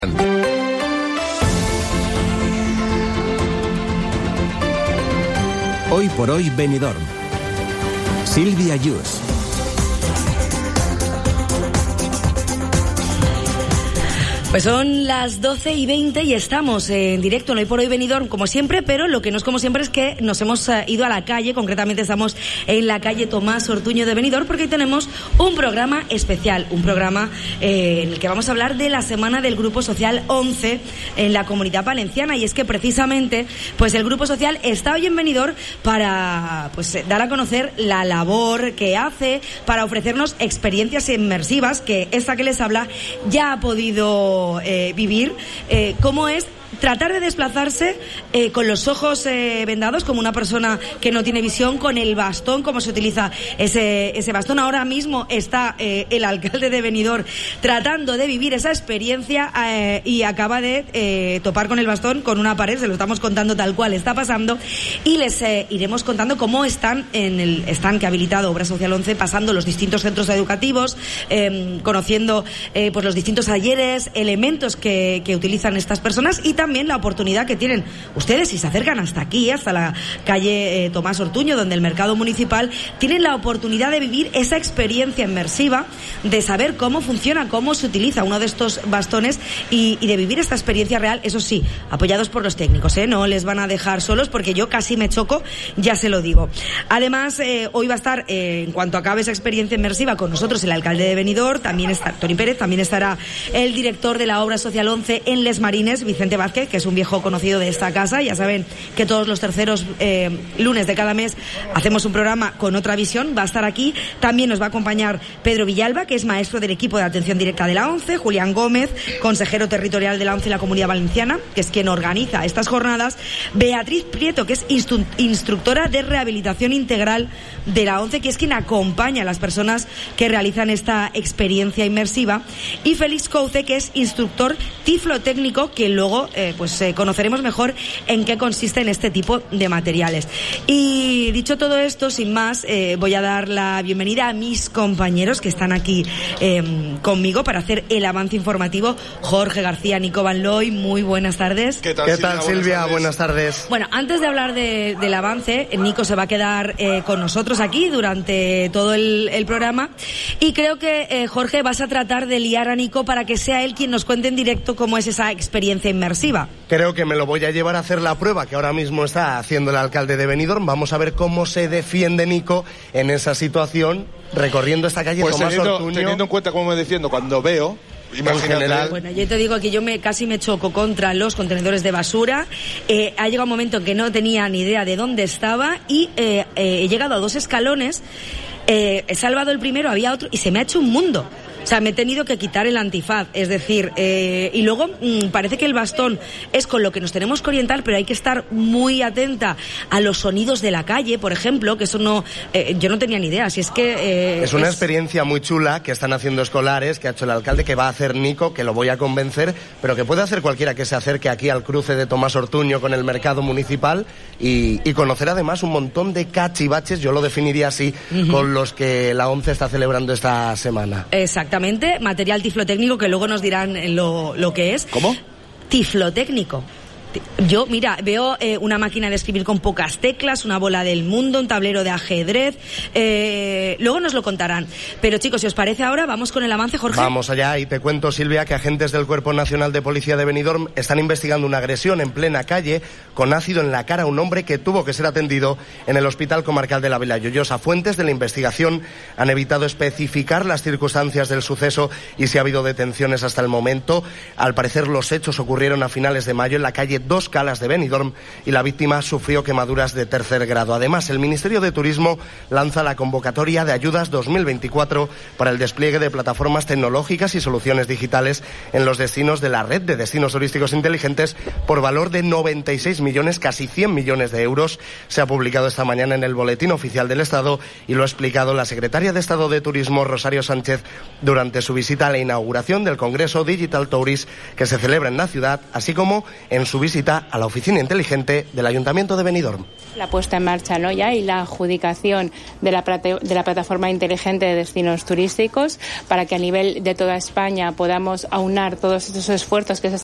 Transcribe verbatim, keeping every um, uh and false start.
Hoy por hoy Benidorm. Silvia Yus. Pues son las doce y veinte y estamos en directo en Hoy por Hoy Benidorm, como siempre, pero lo que no es como siempre es que nos hemos ido a la calle. Concretamente estamos en la calle Tomás Ortuño de Benidorm, porque hoy tenemos un programa especial, un programa eh, en el que vamos a hablar de la semana del Grupo Social once en la Comunidad Valenciana. Y es que precisamente pues el Grupo Social está hoy en Benidorm para pues dar a conocer la labor que hace, para ofrecernos experiencias inmersivas, que esta que les habla ya ha podido Eh, vivir, eh, cómo es tratar de desplazarse eh, con los ojos eh, vendados, como una persona que no tiene visión, con el bastón, cómo se utiliza ese, ese bastón. Ahora mismo está eh, el alcalde de Benidorm tratando de vivir esa experiencia eh, y acaba de eh, topar con el bastón con una pared. Se lo estamos contando tal cual está pasando, y les eh, iremos contando cómo están en el stand que ha habilitado Obra Social once, pasando los distintos centros educativos, eh, conociendo eh, pues los distintos talleres, elementos que, que utilizan estas personas, y también la oportunidad que tienen ustedes si se acercan hasta aquí, hasta la calle eh, Tomás Ortuño, donde el mercado municipal, tienen la oportunidad de vivir esa experiencia inmersiva, de saber cómo funciona, cómo se utiliza uno de estos bastones y, y de vivir esta experiencia real, eso sí, apoyados por los técnicos, ¿eh? No les van a dejar solos, porque yo casi me choco, ya se lo digo. Además, eh, hoy va a estar, eh, en cuanto acabe esa experiencia inmersiva, con nosotros el alcalde de Benidorm, también está Toni Pérez, también estará el director de la Obra Social once en Les Marines, Vicente Vázquez, que es un viejo conocido de esta casa. Ya saben que todos los terceros eh, lunes de cada mes hacemos un programa con otra visión. Va a estar aquí. También nos va a acompañar Pedro Villalba, que es maestro del equipo de atención directa de la ONCE, Julián Gómez, consejero territorial de la ONCE y la Comunidad Valenciana, que es quien organiza estas jornadas, Beatriz Prieto, que es instru- instructora de rehabilitación integral de la ONCE, que es quien acompaña a las personas que realizan esta experiencia inmersiva, y Félix Couce, que es instructor tiflotécnico, que luego eh, pues eh, conoceremos mejor en qué consisten este tipo de materiales. Y dicho todo esto, sin más, eh, voy a dar la bienvenida a mis compañeros que están aquí eh, conmigo para hacer el avance informativo. Jorge García, Nico Van Looy, muy buenas tardes. ¿Qué tal, ¿Qué Silvia? tal, Silvia? Buenas tardes. Buenas tardes. Bueno, antes de hablar de, del avance, Nico se va a quedar eh, con nosotros aquí durante todo el, el programa, y creo que, eh, Jorge, vas a tratar de liar a Nico para que sea él quien nos cuente en directo cómo es esa experiencia inmersiva. Creo que me lo voy a llevar a hacer la prueba que ahora mismo está haciendo el alcalde de Benidorm. Vamos a ver cómo se defiende Nico en esa situación, recorriendo esta calle Pues Tomás teniendo, Ortuño. teniendo en cuenta cómo me defiendo cuando veo, imagínate. En general. Bueno, yo te digo que yo me casi me choco contra los contenedores de basura. Eh, ha llegado un momento en que no tenía ni idea de dónde estaba, y eh, eh, he llegado a dos escalones, eh, he salvado el primero, había otro, y se me ha hecho un mundo. O sea, me he tenido que quitar el antifaz, es decir, eh, y luego mmm, parece que el bastón es con lo que nos tenemos que orientar, pero hay que estar muy atenta a los sonidos de la calle, por ejemplo, que eso no, eh, yo no tenía ni idea, si es que... Eh, es una es... experiencia muy chula que están haciendo escolares, que ha hecho el alcalde, que va a hacer Nico, que lo voy a convencer, pero que puede hacer cualquiera que se acerque aquí al cruce de Tomás Ortuño con el mercado municipal, y, y conocer además un montón de cachivaches, yo lo definiría así, uh-huh, con los que la ONCE está celebrando esta semana. Exacto. Exactamente, material tiflotécnico, que luego nos dirán lo, lo que es. ¿Cómo? Tiflotécnico. Yo, mira, veo eh, una máquina de escribir con pocas teclas, una bola del mundo, un tablero de ajedrez, eh, luego nos lo contarán. Pero chicos, si os parece ahora, vamos con el avance, Jorge. Vamos allá, y te cuento, Silvia, que agentes del Cuerpo Nacional de Policía de Benidorm están investigando una agresión en plena calle con ácido en la cara a un hombre que tuvo que ser atendido en el Hospital Comarcal de la Vila Lloyosa. Fuentes de la investigación han evitado especificar las circunstancias del suceso y si ha habido detenciones hasta el momento. Al parecer, los hechos ocurrieron a finales de mayo en la calle Dos Calas de Benidorm, y la víctima sufrió quemaduras de tercer grado. Además, el Ministerio de Turismo lanza la convocatoria de ayudas dos mil veinticuatro para el despliegue de plataformas tecnológicas y soluciones digitales en los destinos de la red de destinos turísticos inteligentes por valor de noventa y seis millones, casi cien millones de euros. Se ha publicado esta mañana en el Boletín Oficial del Estado, y lo ha explicado la secretaria de Estado de Turismo, Rosario Sánchez, durante su visita a la inauguración del Congreso Digital Tourist que se celebra en la ciudad, así como en su visita visita a la oficina inteligente del Ayuntamiento de Benidorm. La puesta en marcha, ¿no?, ya y la adjudicación de la, plate, de la plataforma inteligente de destinos turísticos para que a nivel de toda España podamos aunar todos estos esfuerzos que se